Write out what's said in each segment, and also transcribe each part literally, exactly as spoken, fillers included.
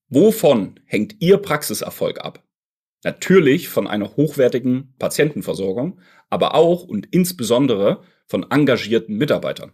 Wovon hängt Ihr Praxiserfolg ab? Natürlich von einer hochwertigen Patientenversorgung, aber auch und insbesondere von engagierten Mitarbeitern.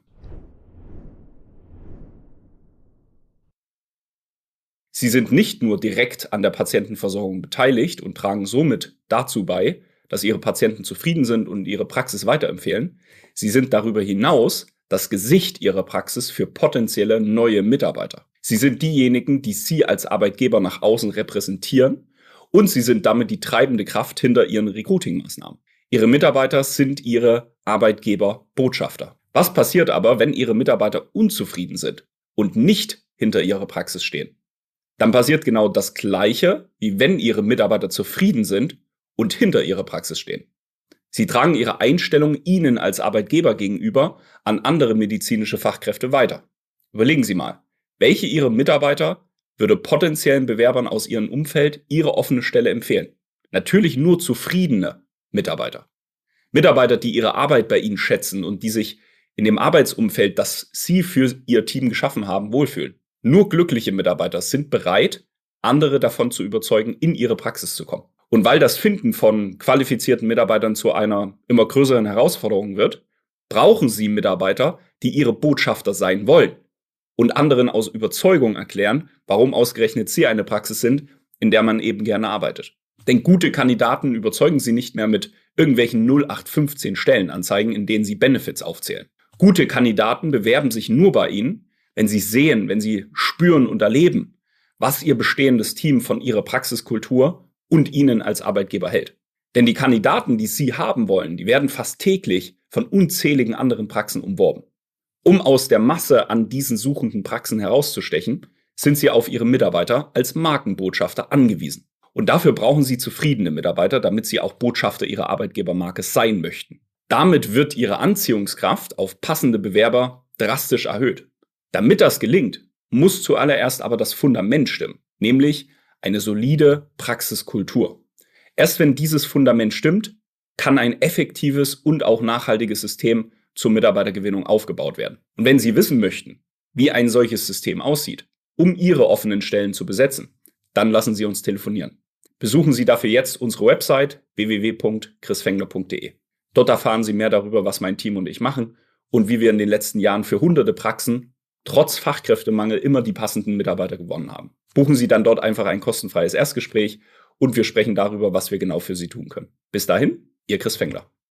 Sie sind nicht nur direkt an der Patientenversorgung beteiligt und tragen somit dazu bei, dass Ihre Patienten zufrieden sind und Ihre Praxis weiterempfehlen. Sie sind darüber hinaus das Gesicht Ihrer Praxis für potenzielle neue Mitarbeiter. Sie sind diejenigen, die Sie als Arbeitgeber nach außen repräsentieren, und Sie sind damit die treibende Kraft hinter Ihren Recruiting-Maßnahmen. Ihre Mitarbeiter sind Ihre Arbeitgeber-Botschafter. Was passiert aber, wenn Ihre Mitarbeiter unzufrieden sind und nicht hinter Ihrer Praxis stehen? Dann passiert genau das Gleiche, wie wenn Ihre Mitarbeiter zufrieden sind und hinter Ihrer Praxis stehen. Sie tragen Ihre Einstellung Ihnen als Arbeitgeber gegenüber an andere medizinische Fachkräfte weiter. Überlegen Sie mal, welche Ihrer Mitarbeiter würde potenziellen Bewerbern aus Ihrem Umfeld Ihre offene Stelle empfehlen? Natürlich nur zufriedene Mitarbeiter. Mitarbeiter, die ihre Arbeit bei Ihnen schätzen und die sich in dem Arbeitsumfeld, das Sie für Ihr Team geschaffen haben, wohlfühlen. Nur glückliche Mitarbeiter sind bereit, andere davon zu überzeugen, in ihre Praxis zu kommen. Und weil das Finden von qualifizierten Mitarbeitern zu einer immer größeren Herausforderung wird, brauchen Sie Mitarbeiter, die Ihre Botschafter sein wollen und anderen aus Überzeugung erklären, warum ausgerechnet Sie eine Praxis sind, in der man eben gerne arbeitet. Denn gute Kandidaten überzeugen Sie nicht mehr mit irgendwelchen null acht fünfzehn Stellenanzeigen, in denen Sie Benefits aufzählen. Gute Kandidaten bewerben sich nur bei Ihnen, wenn Sie sehen, wenn Sie spüren und erleben, was Ihr bestehendes Team von Ihrer Praxiskultur und Ihnen als Arbeitgeber hält. Denn die Kandidaten, die Sie haben wollen, die werden fast täglich von unzähligen anderen Praxen umworben. Um aus der Masse an diesen suchenden Praxen herauszustechen, sind Sie auf Ihre Mitarbeiter als Markenbotschafter angewiesen. Und dafür brauchen Sie zufriedene Mitarbeiter, damit Sie auch Botschafter Ihrer Arbeitgebermarke sein möchten. Damit wird Ihre Anziehungskraft auf passende Bewerber drastisch erhöht. Damit das gelingt, muss zuallererst aber das Fundament stimmen, nämlich eine solide Praxiskultur. Erst wenn dieses Fundament stimmt, kann ein effektives und auch nachhaltiges System zur Mitarbeitergewinnung aufgebaut werden. Und wenn Sie wissen möchten, wie ein solches System aussieht, um Ihre offenen Stellen zu besetzen, dann lassen Sie uns telefonieren. Besuchen Sie dafür jetzt unsere Website w w w punkt chris fengler punkt d e. Dort erfahren Sie mehr darüber, was mein Team und ich machen und wie wir in den letzten Jahren für hunderte Praxen trotz Fachkräftemangel immer die passenden Mitarbeiter gewonnen haben. Buchen Sie dann dort einfach ein kostenfreies Erstgespräch und wir sprechen darüber, was wir genau für Sie tun können. Bis dahin, Ihr Chris Fengler.